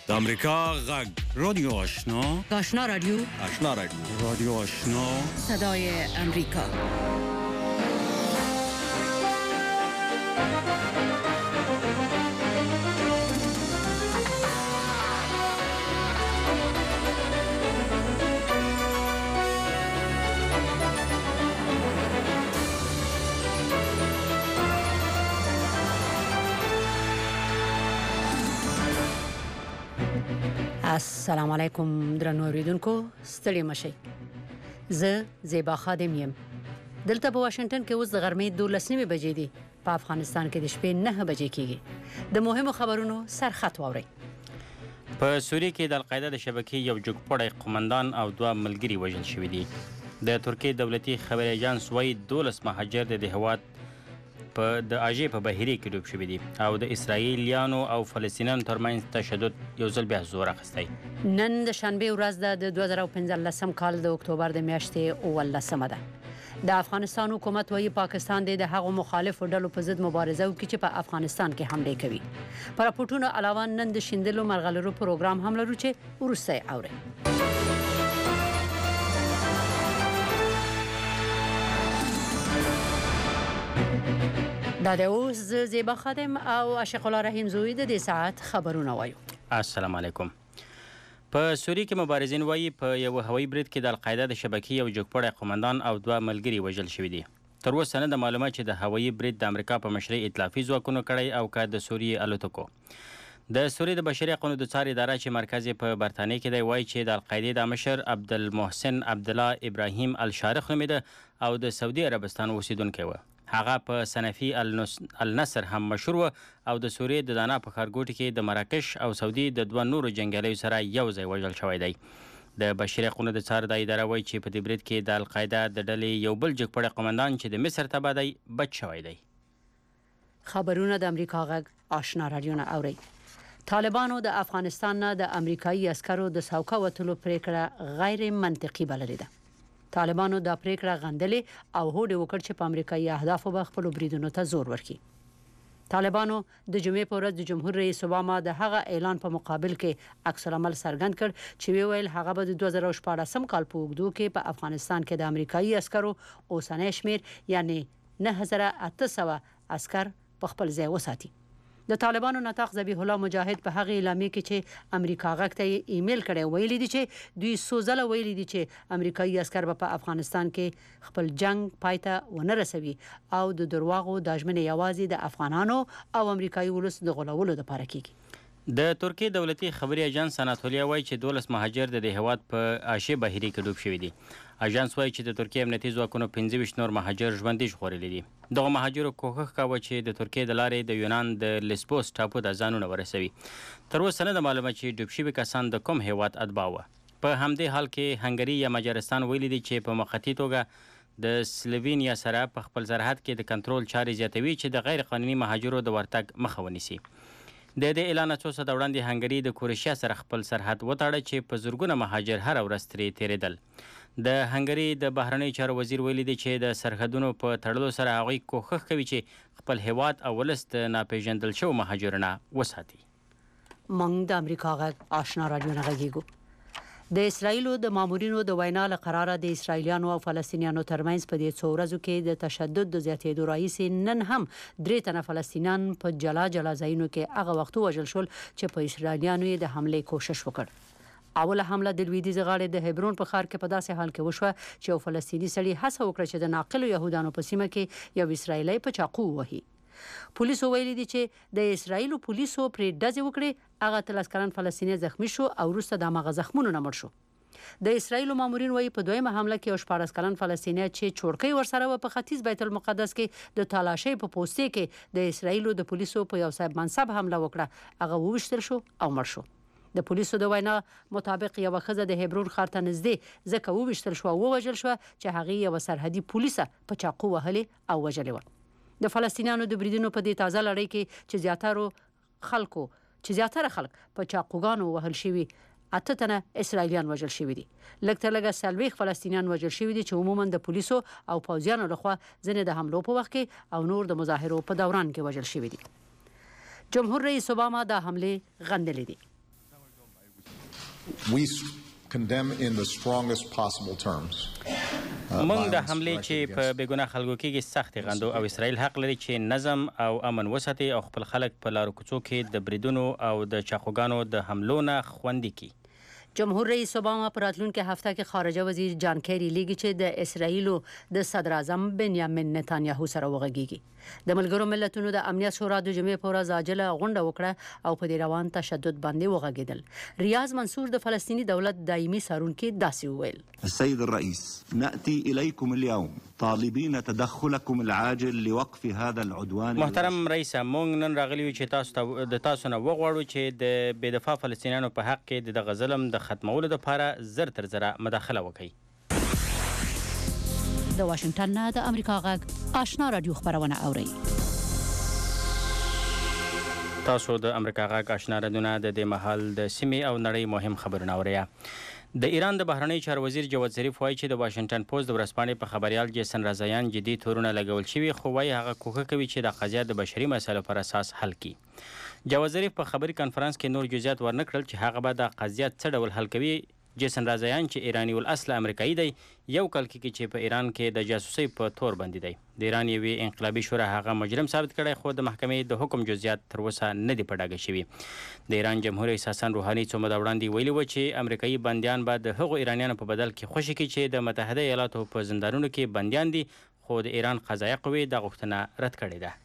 د امریکا غږ رادیو آشنا آشنا رادیو رادیو آشنا صدای امریکا. السلام علیکم درنو اوریدونکو، ستړي مشئ. زه زیبا خادم یم. دلته په واشنگټن کې اوس د غرمې 12 بجې دي. په افغانستان کې د شپې 9 بجې کېږي. د مهمو خبرونو سرخط واورئ. په سوریه کې د القاعده د شبکې یو جګپوړی قومندان او 2 ملګري وژل شوي دي. د ترکیې دولتي خبري اژانس وایي 12 مهاجر د هېواد د آژې په بهیرې کې ډوب شوي دي او د اسرائیلیانو او فلسطینیانو ترمنځ تشدد یو ځل بیا زور اخیستی. نن د شنبې ورځ ده، د 2015 کال د اکتوبر د میاشتې 18 ده. د افغانستان حکومت وایي پاکستان د هغو مخالفو ډلو په ضد مبارزه وکړي چې په افغانستان کې حملې کوي. په راپورټونو علاوه نن د شیندلو مرغلرو پروګرام هم لرو چې وروسته یې اورئ. دا د اوس زیبا خادم او عاشق الله رحیم زوی د دې ساعت خبرونه وایو. السلام علیکم. په سوریه کې مبارزین وایي په یو هوایي برید کې د القاعده د شبکې یو جګپوړی قومندان او 2 ملګري وژل شوي دي. تر اوسه نه د معلومه چې د هوایي برید د امریکا په مشرۍ ائتلافي ځواکونو کړی او که د سوریې الوتکو. د سوریې د بشري حقونو د څار اداره چې مرکز یې په برطانیه کې دی وایي چې د القاعدې د مشر عبدالمحسن عبدالله ابراهیم الشارخ نومېده او د سعودي عربستان اوسیدونکی و. هغه په صنفي النصر هم مشهور و او د سوریې د دانا په ښارګوټي کې د مراکش او سعودي د 2 نورو جنګیالیو سره یو ځای وژل شوی دی. د بشري حقونو د څار د اداره وایي چې په دې برید کې د القاعده د ډلې یو بل جګپوړی قومندان چې د مصر تبع دی بچ شوی دی. خبرونه د امریکا غږ آشنا رادیو نه اورئ. طالبانو د افغانستان نه د امریکایي عسکرو د سوکه وتلو پریکړه غیر منطقي بللې ده. طالبانو دا پریکړه غندلې او هوډ وکړ چې په امریکایي اهدافو به خپل بریدونو ته زور ورکړي. طالبانو د جمعې په ورځ د جمهور رئیس اوباما د هغه اعلان په مقابل کې عکس العمل څرګند کړ چې ویل هغه به د 2014 کال په اوږدو کې په افغانستان کې د امریکایي عسکرو اوسنی شمیر یعنی 9800 عسكر په خپل ځای وساتي. د طالبانو نطاق ذبیح الله مجاهد په هغه اعلامیه کې چې امریکا غږ ته ایمیل کړی ویلي دي چې دوی سوزله ویلي دي چې امریکایي عسكر په افغانستان کې خپل جنگ پای ته ونه رسوي او د درواغو د ژمنې یوازې د افغانانو او امریکایي ولس د غولولو لپاره کیږي. د ترکیې دولتي خبري اژانس اناتولیا وایي چې 12 مهاجر د هېواد په آشې بهیرې کې ډوب شوي دي. اژانس وایي چې د ترکیې امنیتي ځواکونو 25 نور مهاجر ژوندي ژغورلي دي. دغه مهاجرو کوښښ کاوه چې د ترکیې د لارې د یونان د لیسبوس ټاپو ته ځانونه ورسوي. تر اوسه نه ده معلومه چې ډوب شوي کسان د کوم هېواد اتباع وه. په همدې حال کې هنګري یا مجارستان ویلي دي چې په موقتي توګه د سلوینیا سره په خپل سرحد کې د کنټرول چارې زیاتوي چې د غیر قانوني مهاجرو د ورتګ مخه ونیسي. د دې اعلان څو ساعته وړاندې هنګري د کروشیا سره خپل سرحد وتاړه چې په زرګونه مهاجر هر ورځ ترې تېرېدل. د هنګري د بهرنیو چارو وزیر ویلي دی چې د سرحدونو په تړلو سره هغوی کوښښ کوي چې خپل هیواد او ولس د ناپېژندل شوو مهاجرو نه وساتي. موږ د امریکا غږ آشنا رادیو نه غږیږو. د اسرایلو د مامورینو د وینا له قراره د اسرایلیانو او فلسطینیانو ترمنځ په دې څو ورځو کې د تشدد د زیاتېدو راهیسې نن هم 3 تنه فلسطینیان په جلا ځایونو کې هغه وخت وژل شول چې په اسرایلیانو یې د حملې کوشش وکړ. اوله حمله د لویدیځ غاړې د هبرون په ښار کې په داسې حال کې وشوه چې یو فلسطیني سړي هڅه وکړه چې د ناقلو یهودانو په سیمه کې یو اسرایلی په چاقو ووهي. پولیسو ویلي دي چې د اسرایلو پولیسو پرې ډزې وکړې. هغه 13 کلن فلسطینی زخمی شو او وروسته د هغه زخمونو نه مړ شو. د اسرایلو مامورین وایي په دویمه حمله کې یو 14 کلن فلسطینی چې چورکۍ ورسره و په ختیځ بیت المقدس کې د تالاشۍ په پوستې کې د اسرایلو د پولیسو په یو صاحب منصب حمله وکړه. هغه وویشتل شو او مړ شو. د پولیسو د وینا مطابق یو ښځه د هبرون ښار ته نږدې ځکه وویشتل شو او ووژل شو چې هغې یو سرحدي پولیسه په چاقو وهلې او وژلې وه. د فلسطینیانو د بریدونو په دې تازه لړۍ کې چې زیاتره خلک په چاقوګانو وهل شوي 8 تنه اسرایلیان وژل شوي دي. لږ تر لږه 40 فلسطینیان وژل شوي دي چې عموما د پولیسو او پوځیانو لخوا ځینې د حملو په وخت کې او نور د مظاهرو په دوران کې وژل شوي دي. جمهور رئیس اوباما دا حملې غندلې دي. we condemn in the strongest possible terms. موږ د حملې چې په بېګناه خلکو کېږي سختې غندو او اسرائیل حق لري چې نظم او امن وساتي او خپل خلک په لارو کوڅو کې د بریدونو او د چاقوګانو د حملو نه خوندي کړي. جمهور رئیس اوباما پر راتلونکي هفته کې خارجه وزیر جان کیری لیږي چې د اسرایلو د صدر اعظم بنیامین نتانیاهو سره وغږیږي. د ملګرو ملتونو د امنیت شورا د جمعې په ورځ عاجله غونډه وکړه او په دې روان تشدد باندې وغږیدل. ریاض منصور د فلسطیني دولت دایمي څارونکي داسې وویل: السيد الرئيس، نأتي إليكم اليوم طالبين تدخلكم العاجل لوقف هذا العدوان. محترم رئیس، موږ نن راغلي یو چې تاسو نه وغواړو چې د بې دفاع فلسطینیانو په حق کې د دغه ظلم د ختمولو لپاره زر تر زره مداخله وکړي. د واشنگټن نه د امریکا غږ آشنا رادیو خبرونه اوري. تاسو د امریکا غږ آشنا رادیو نه د دې مهال د سیمې او نړۍ مهم خبرونه اورئ. د ایران د بهرنی چارو وزیر جواد ظریف وایي چې د واشنگټن پوسټ د ورځپاڼې په خبریال جیسن رضایان جدي تورونه لګول شوي، خو وایي هغه کوښښ کوي چې د قضیه د بشري مسایلو پر اساس حل کړي. جواد ظریف په خبري کانفرنس کې نور جزئیات ورنکړل چې هغه به د قضیه څه ډول حل کوي. جیسن رضایان چې ایرانی الاصل امریکایي دی، یو کال کې چې په ایران کې د جاسوسۍ په تور باندې دی. د ایران یوې انقلابي شورا هغه مجرم ثابت کړی، خو د محکمې د حکم جزئیات تر اوسه نه دي په ډاګه شوي. د ایران جمهور رئیس حسن روحاني څو موده وړاندې ویلي و چې امریکایي بندیان به د هغو ایرانیانو په بدل کې خوشي کړي چې د متحده ایالاتو په زندانونو کې بندیان دي، خو د ایران قضایه قوې دا غوښتنه رد کړې ده.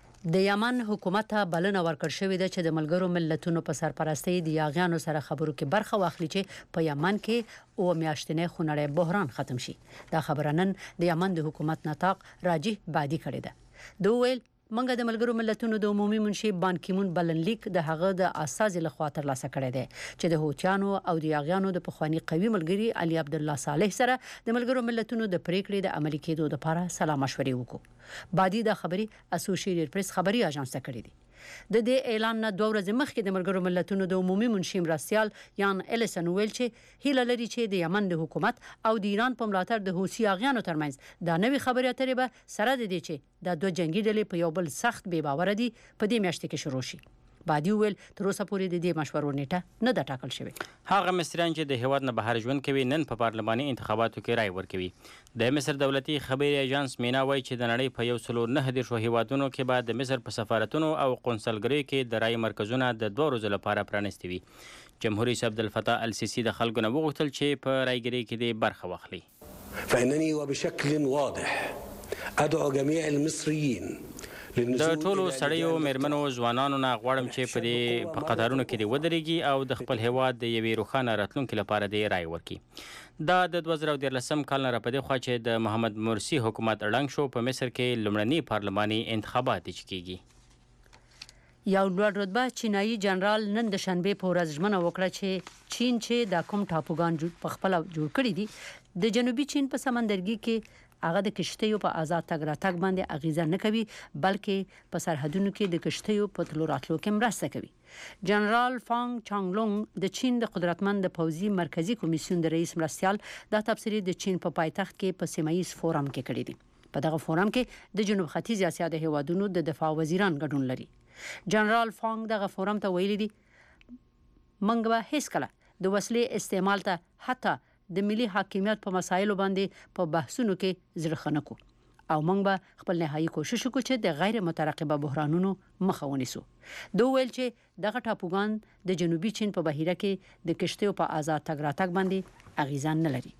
د یمن حکومت ته بلنه ورکړ شوې ده چې د ملګرو ملتونو په سرپرستۍ د یاغیانو سره خبرو کې برخه واخلي چې په یمن کې او میاشتنې خونړی بحران ختم شي. دا خبره نن د یمن د حکومت نطاق راجح بادي کړې ده. دوی ویل منګه د ملګرو ملتونو د عمومي منشي بان کیمون بلنلیک د هغه د اساس لخوا ترلاسه کړی دی چې د هوتیانو او د یاغیانو د پخوانی قوي ملګری علي عبد الله صالح سره د ملګرو ملتونو د پریکړې د عملي کېدو لپاره سلا مشورې وکړو. بادي دا خبري اسوسییټډ پریس خبري اژانس ته کړې دي. د دې اعلان نه 2 ورځې مخکې د ملګرو ملتونو د عمومي منشي مرستیال یان الیسن ویل چې هیله لري چې د یمن د حکومت او د ایران په ملاتړ د حوثي یاغیانو ترمنځ دا نوې خبرې اترې به سره د دې چې دا دوه جنگي ډلې په یو بل سخت بې باور دي په دې میاشت کې شروع شي. بادي ویل تر اوسه پورې د دې مشورو نیټه نه ده ټاکل شوې. هغه مصریان چې د هیواد نه بهر ژوند کوي نن په پارلماني انتخاباتو کې رای ورکوي. د مصر دولتي خبري اژانس مینا وایي چې د نړۍ په 109 هیوادونو کې به د مصر په سفارتونو او قونسلګریو کې د رای مرکزونه د 2 ورځو لپاره پرانیستي وي. جمهور رئیس عبدالفتاح السیسی د خلکو نه وغوښتل چې په رایګرۍ کې د برخه واخلي. فإنني وبشكل واضح أدعو جميع المصريين د ټولو سړیو میرمنو ځوانانو نه غواړم چې په قطارونو کې ودرېږي او د خپل هیواد د یوې روښانه راتلونکي لپاره د رای ورکړي. دا د 2013 کال نه راپدې خوا چې د محمد مرسي حکومت ړنګ شو په مصر کې لومړني پارلماني انتخابات کېږي. یو لوړ رتبه چینایي جنرال نن د شنبې په ورځ ژمنه وکړه چې چین چې د کوم ټاپوګان په خپل جوړ کړي دي د جنوبي چین په سمندرګي کې هغه د کشتیو په آزاد تګ راتګ باندې اغیزه نه کوي، بلکې په سرحدونو کې د کشتیو په تلو راتلو کې مرسته کوي. جنرال فانګ چانګلونګ د چین د قدرتمند پوځي مرکزی کمیسیون د رئیس مرستیال دا تبصرې د چین په پایتخت کې په سیمایي فورم کې کړې دي. په دغه فورم کې د جنوب ختیځ اسیا د هیوادونو د دفاع وزیران ګډون لري. جنرال فانګ دغه فورم ته ویلي دي منګ به هیڅ کله د وسلې استعمال ته حتی د ملي حاکمیت په مسایلو باندې په بحثونو کې زړه خنه کو او موږ به خپل نهایي کوشش وکړو چې د غیر مترقبه بحرانونو مخه ونیسو. دوی ویل چې دغه ټاپوګان د جنوبي چین په بحیره کې د کشتیو په آزاد تګ راتګ باندې اغیزه نه لري.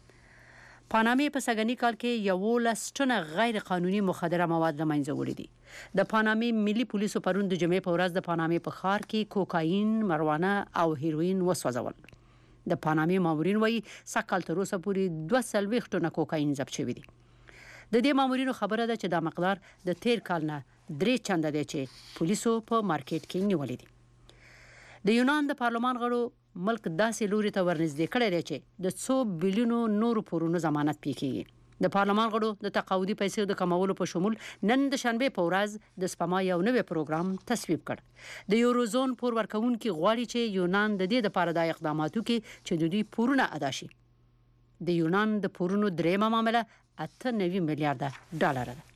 پانامې په سږني کال کې 11 ټنه غیر قانوني مخدره مواد له منځه وړي دي. د پانامې ملي پولیسو پرون د جمعې په ورځ د پانامې په ښار کې کوکاین، مروانه او هیروین وسوځول. د پانامې مامورین وایي سږکال تر اوسه پورې 240 ټنه کوکاین ضبط شوي دي. د دې مامورینو خبره ده چې دا مقدار د تیر کال نه 3 چنده دی چې پولیسو په مارکیټ کې نیولې دي. د یونان د پارلمان غړو ملک داسې لوري ته ورنږدې کړی دی چې د 100 بلیونو نورو پورونو ضمانت پې کېږي. د پارلمان غړو د تقاعدي پیسې د کمولو په شمول نن د شنبې په ورځ د سپما یو نوی پروګرام تصویب کړ. د یوروزون پور ورکوونکي غواړي چې یونان د دې لپاره د اقداماتو کې چې د دوی پورونه ادا شي. د یونان د پورونو درېمه معامله 98 میلیارډ ډالر ده.